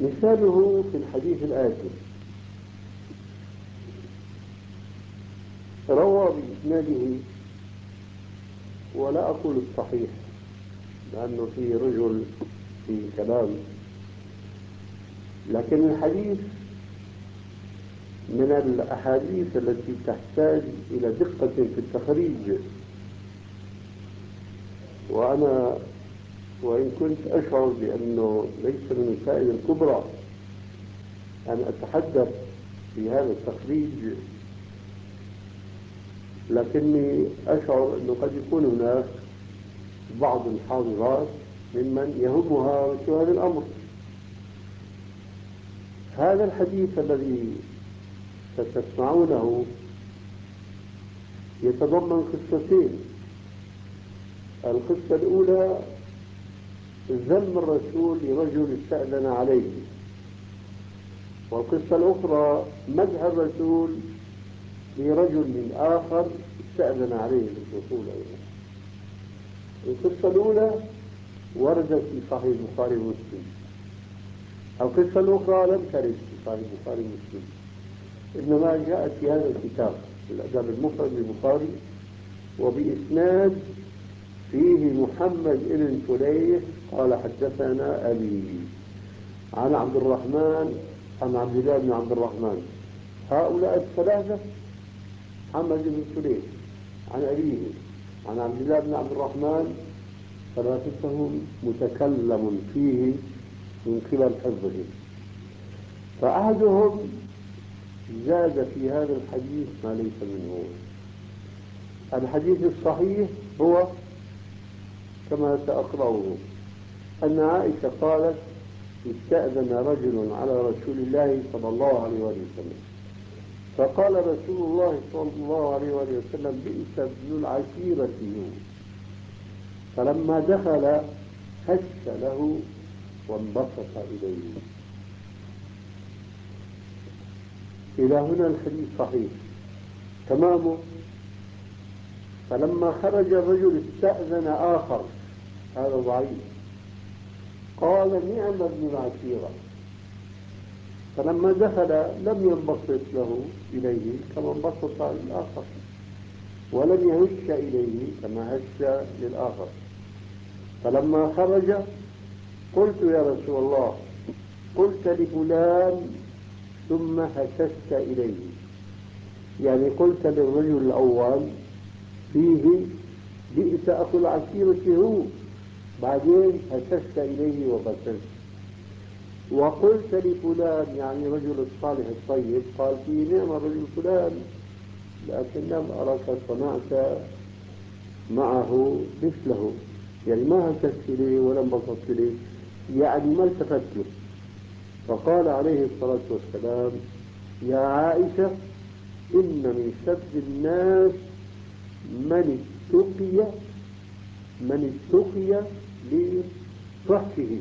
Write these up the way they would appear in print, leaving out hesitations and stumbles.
مثاله في الحديث الآتي: روى بإسناده، ولا أقول الصحيح لأنه في رجل في كلام، لكن الحديث من الأحاديث التي تحتاج إلى دقة في التخريج. وأنا وإن كنت أشعر بأنه ليس من الفائدة الكبرى أن أتحدث في هذا التخريج، لكني أشعر أنه قد يكون هناك بعض الحاضرات ممن يهمها مثل هذا الأمر. هذا الحديث الذي ستسمعونه يتضمن قصتين. القصة الأولى ذم الرسول لرجل استأذن عليه، والقصة الأخرى مدح الرسول لرجل من آخر استأذن عليه الرسول أيضا. القصة الأولى وردت في صحيح البخاري ومسلم، القصة الأخرى لم ترد في صحيح البخاري ومسلم، إنما جاءت في هذا الكتاب الأدب المفرد للبخاري، وبإسناد فيه محمد بن فليح قال حدثنا أبي عن عبد الرحمن عن عبد الله بن عبد الرحمن. هؤلاء الثلاثة، محمد بن فليح عن أبيه عن عبد الله بن عبد الرحمن، ثلاثتهم متكلم فيه من قبل حفظه، فأحدهم زاد في هذا الحديث ما ليس منه. الحديث الصحيح هو كما سأقرأه، أن عائشة قالت: استأذن رجل على رسول الله صلى الله عليه وسلم، فقال رسول الله صلى الله عليه وسلم: بئس ابن العشيرة هو. فلما دخل هش له وانبسط إليه. إلى هنا الحديث صحيح تمامه. فلما خرج الرجل استأذن آخر، هذا ضعيف، قال: نعم ابن العشيرة. فلما دخل لم ينبسط له إليه كما انبسط للآخر، ولم يهش إليه كما هش للآخر. فلما خرج قلت: يا رسول الله، قلت لفلان ثم هششت إليه، يعني قلت للرجل الأول فيه بئس أخو العشيرة هو، بعدين هششت إليه وبششت. وقلت لفلان يعني رجل الصالح الطيب، قال فيه نعم الرجل فلان، لكن لم أرك صنعت معه مثله، يعني ما هششت إليه ولم بسطت إليه، يعني ما التفت له. فقال عليه الصلاة والسلام: يا عائشة، إن من شر الناس من اتقي لصحته.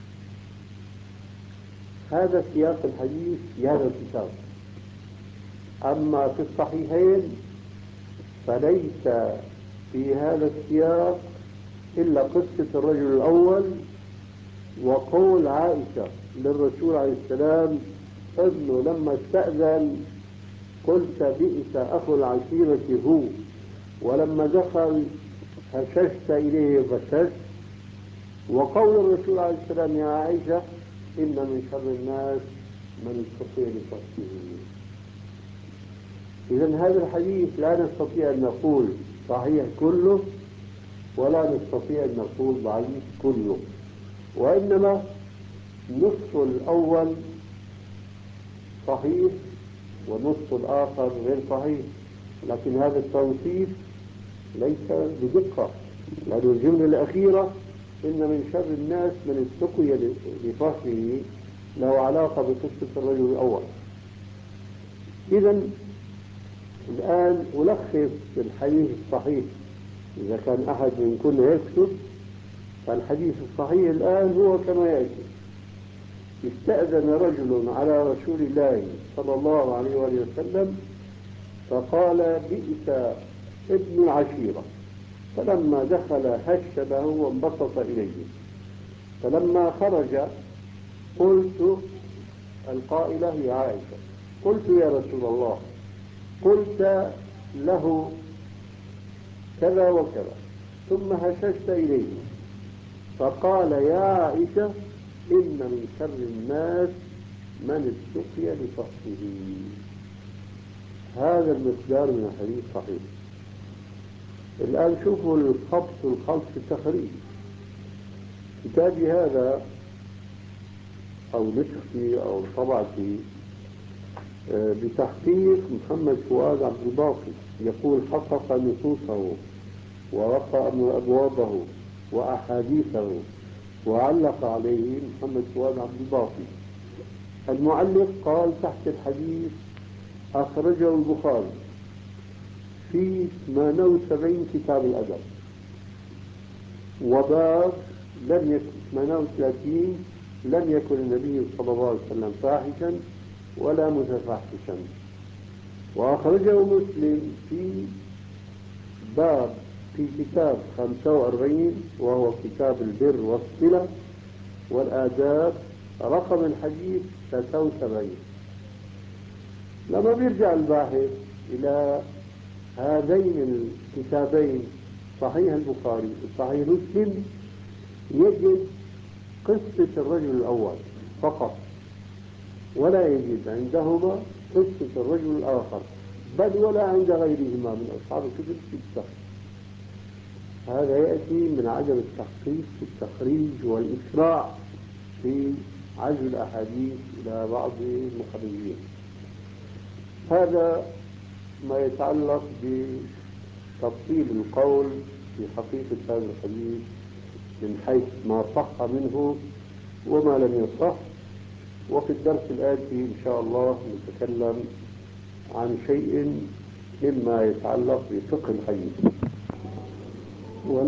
هذا سياق الحديث في هذا الكتاب. أما في الصحيحين فليس في هذا السياق إلا قصة الرجل الأول وقول عائشة للرسول عليه السلام أنه لما استأذن قلت بئس أخو العشيرة هو، ولما دخل هششت إليه وبششت. وقول الرسول عليه السلام: يا عائشة، إن من شر الناس من اتقي لصحته. إذن هذا الحديث لا نستطيع أن نقول صحيح كله، ولا نستطيع أن نقول ضعيف كله، وإنما نصف الأول صحيح والنصف الآخر غير صحيح. لكن هذا التوصيف ليس بدقة، لأن الجملة الأخيرة إن من شر الناس من اتقي لصحته له علاقة بقصة الرجل الأول. إذن الآن ألخص الحديث الصحيح، إذا كان أحد منكم يكتب، فالحديث الصحيح الآن هو كما يأتي: استأذن رجل على رسول الله صلى الله عليه وسلم فقال: بئس ابن العشيرة. فلما دخل هش له وانبسط إليه. فلما خرج قلت القائلة هي عائشة قلت يا رسول الله قلت له كذا وكذا ثم هششت إليه فقال يا عائشة إن من شر الناس من استقي لفصله. هذا المقدار من الحديث صحيح. الآن شوفوا الخبط والخلط في التخريج. كتابي هذا أو نسختي أو طبعتي بتحقيق محمد فؤاد عبد الباقي، يقول حقق نصوصه ورقى أبوابه وأحاديثه وعلق عليه محمد فؤاد عبد الباقي. المعلق قال تحت الحديث أخرجه البخاري في 78 كتاب الأدب، وباب لم يكن 38 لم يكن النبي صلى الله عليه وسلم فاحشا ولا متفحشا. وأخرجه مسلم في باب في كتاب 45 وهو كتاب البر والصلة والآداب رقم الحديث 73. لما بيرجع الباحث إلى هذين الكتابين صحيح البخاري وصحيح مسلم يجد قصة الرجل الأول فقط، ولا يجد عندهما قصة الرجل الآخر، بل ولا عند غيرهما من أصحاب الكتب الستة. هذا يأتي من عدم التحقيق في التخريج والإسراع في عزل الأحاديث إلى بعض المخرجين. هذا ما يتعلق بتفصيل القول في حقيقة هذا الحديث من حيث ما صح منه وما لم يصح. وفي الدرس الآتي إن شاء الله نتكلم عن شيء مما يتعلق بفقه الحديث.